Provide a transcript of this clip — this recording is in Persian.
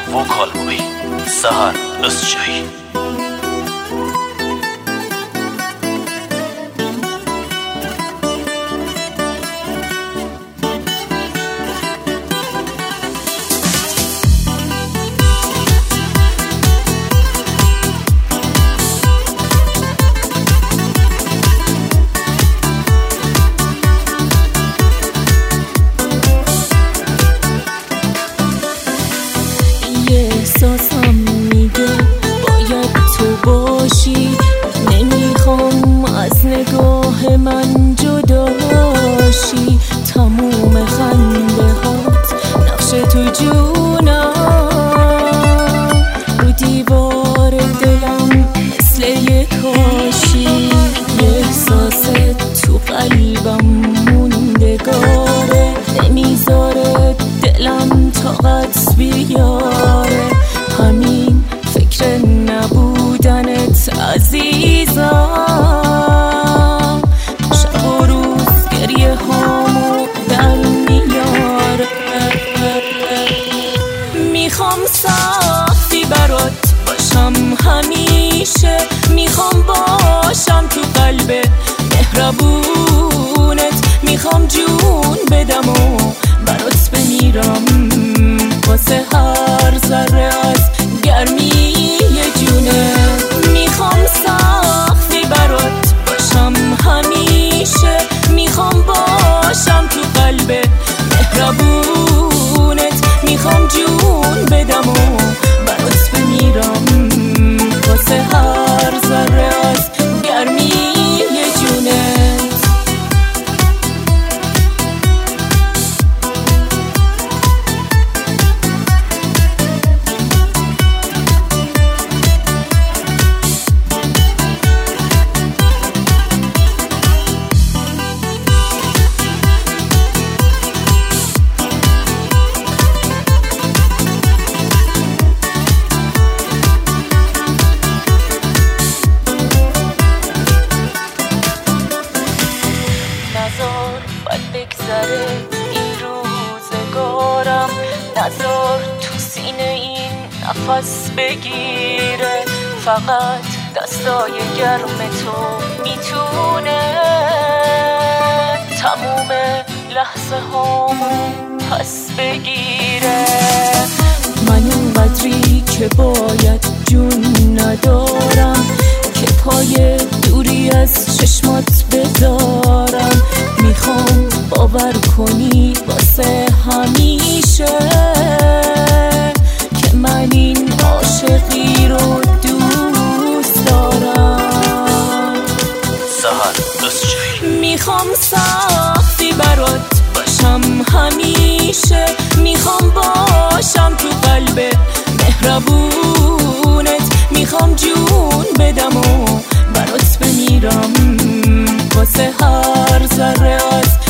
وکال بوی سهر ازجایی احساسم میگه باید تو باشی، نمیخوام از نگاه من جداشی. تموم خنده هات نقش تو جونم، رو دیوار دلم مثل یه کاشی. احساس تو قلبم موندگاره، نمیذاره دلم طاقت بیاره. همین فکر نبودنت عزیزم، شب و روز گریه هامو در میاره. میخوام سختی برات باشم همیشه، میخوام باشم تو قلب مهربونت. میخوام جون بدم و برات بمیرم، واسه هر ذره از گرمی جونه. میخوام سختی برات باشم همیشه، میخوام باشم تو قلب مهربونت. میخوام جون بدم و برات بمیرم، واسه هر ذره از گرمی جونت. نزار باید بگذره این روزگارم، نزار تو سینه این نفس بگیره. فقط دستای گرم تو میتونه تموم لحظه هامو پس بگیره. من اونقدری که باید جون ندارم که پای دوری از چشمات بذارم. میخوام باور کنی واسه همیشه که من این عاشقی رو دوست دارم. سهر ازجایی میخوام سختی برات باشم همیشه، میخوام باشم تو قلب مهربونت. میخوام جون بدم و برات بمیرم، واسه هر ذره از